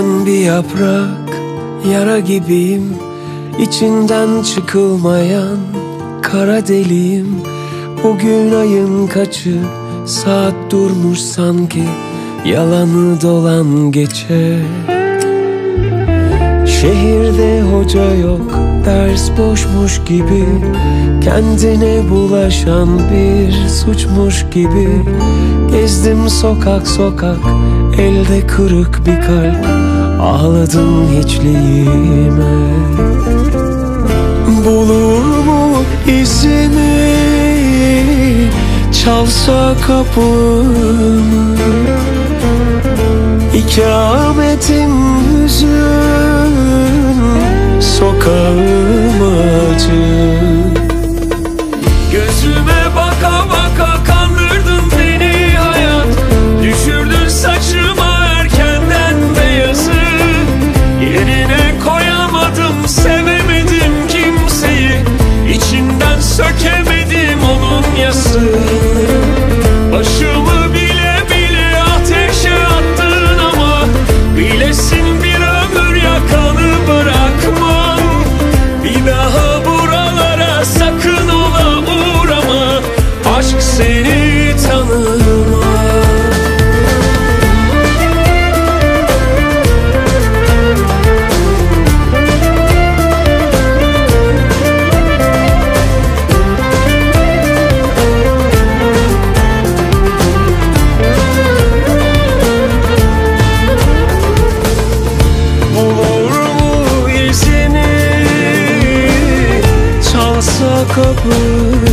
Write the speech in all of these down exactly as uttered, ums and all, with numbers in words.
Dökülen bir yaprak, yara gibiyim. İçinden çıkılmayan kara deliğim. Bugün ayın kaçı, saat durmuş sanki, yalanı dolan geçe. Şehirde hoca yok, ders boşmuş gibi, kendine bulaşan bir suçmuş gibi. Gezdim sokak sokak, elde kırık bir kalp, ağladım hiçliğime. Bulur mu izini, çalsa kapımı? İkametim hüzün, sokağım acı. Gözüme baka baka kandırdın beni hayat, düşürdün saçıma erkenden beyazı. Yerine koyamadım, sevemedim kimseyi, içinden sökemedim onun yası. Başımı bile bile ateşe attın ama bilesin bir ömür yakanı bırakmam. Bir daha buralara sakın ola uğrama, aşk seni tanımaz. Kapım,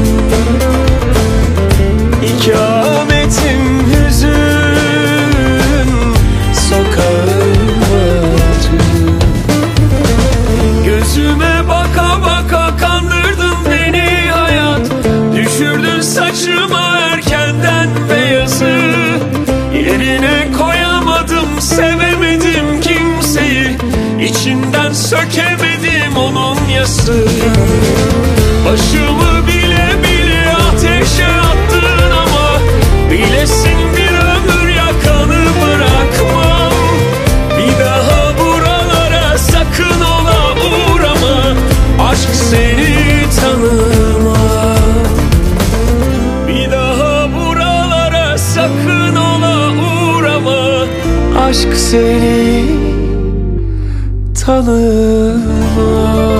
ikametim hüzün, sokağım acı. Gözüme baka baka kandırdın beni hayat, düşürdün saçıma erkenden beyazı. Yerine koyamadım, sevemedim kimseyi, içinden sökemedim onun yası. Başımı bile bile ateşe attın ama bilesin bir ömür yakanı bırakmam. Bir daha buralara sakın ola uğrama, aşk seni tanımaz. Bir daha buralara sakın ola uğrama, aşk seni tanımaz.